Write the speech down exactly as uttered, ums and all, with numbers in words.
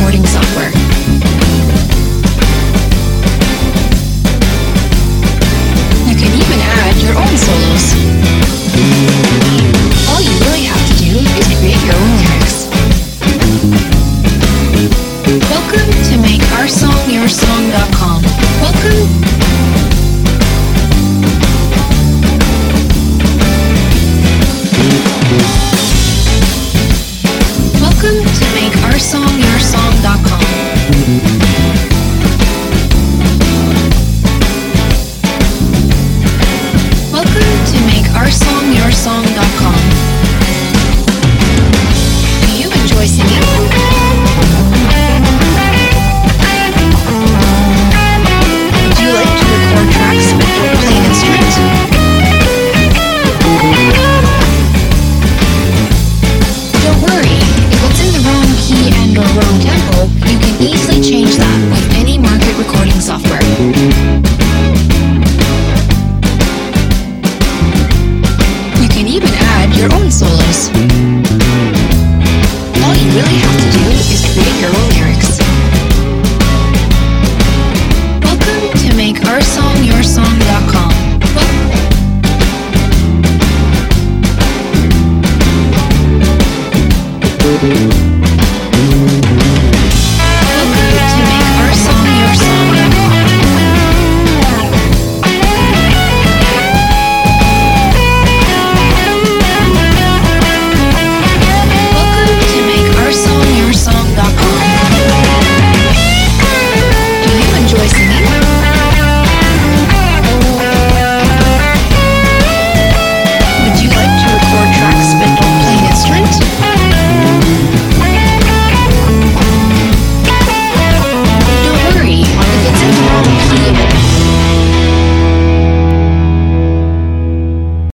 recording software. You can even add your own solos. All you really have to do is create your own lyrics. Welcome to make our song your song dot com. Welcome. Welcome to make our song your song dot com. Welcome to make our song your song dot com. Do you enjoy singing? Would you like to record tracks but don't play an instrument? Don't worry, if it's in the wrong key and or wrong tempo, you can easily